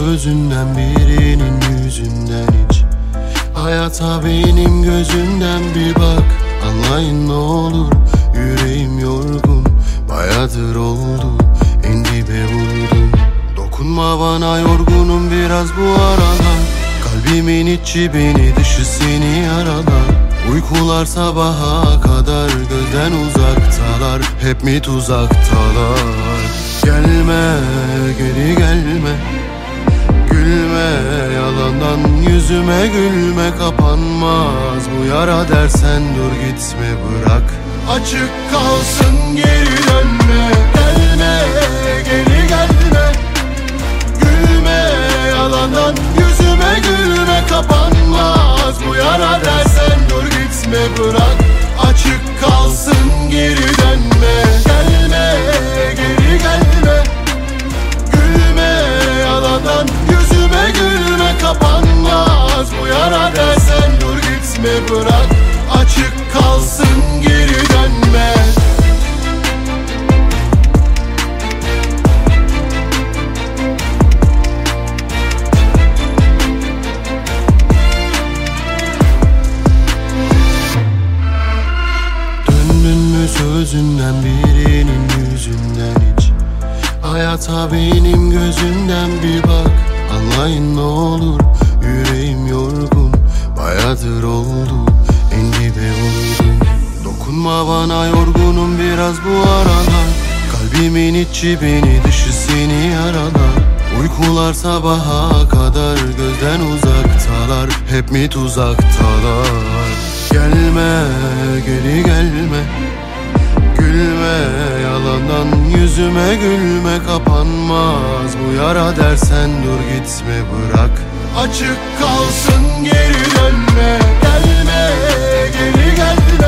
sözünden, birinin yüzünden hiç. Hayata benim gözünden bir bak, anlayın ne olur. Yüreğim yorgun, bayağıdır oldu, en dibe vurdum. Dokunma bana, yorgunum biraz bu aralar. Kalbimin içi beni, dışı seni yaralar. Uykular sabaha kadar gözden uzaktalar, hep mi tuzaktalar? Gelme, geri gelme, gülme yalandan yüzüme, gülme kapanmaz bu yara. Dersen dur gitme, bırak açık kalsın, geri dönme. Gelme, geri gelme, gülme yalandan yüzüme, gülme kapanmaz bu yara. Dersen dur gitme, bırak açık kalsın, geri dönme. Gelme, geri gelme, gülme yalandan yüzüme, gülme kapanmaz bu yara. Dersen dur gitme, bırak açık kalsın, geri dönme. Döndün mü sözünden, birinin yüzünden hiç. Hayata benim gözümden bir bak, anlayın ne olur. Yüreğim yorgun, bayağıdır oldu, en dibe vurdum. Dokunma bana, yorgunum biraz bu aralar. Kalbimin içi beni, dışı seni yaralar. Uykular sabaha kadar gözden uzaktalar, hep mi tuzaktalar? Gelme, geri gelme, gülme yalandan yüzüme, gülme kapanmaz bu yara. Dersen dur gitme, bırak açık kalsın, geri dönme. Gelme, geri gelme,